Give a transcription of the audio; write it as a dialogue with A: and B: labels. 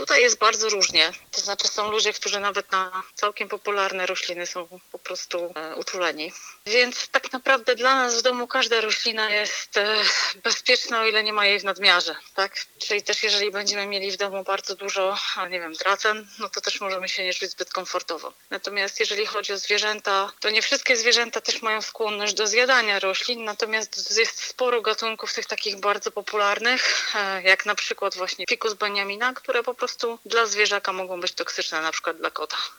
A: Tutaj jest bardzo różnie. To znaczy są ludzie, którzy nawet na całkiem popularne rośliny są po prostu uczuleni. Więc tak naprawdę dla nas w domu każda roślina jest bezpieczna, o ile nie ma jej w nadmiarze, tak? Czyli też jeżeli będziemy mieli w domu bardzo dużo, nie wiem, dracen, no to też możemy się nie czuć zbyt komfortowo. Natomiast jeżeli chodzi o zwierzęta, to nie wszystkie zwierzęta też mają skłonność do zjadania roślin, natomiast jest sporo gatunków tych takich bardzo popularnych, jak na przykład właśnie Ficus beniamina, które po prostu dla zwierzaka mogą być toksyczne, na przykład dla kota.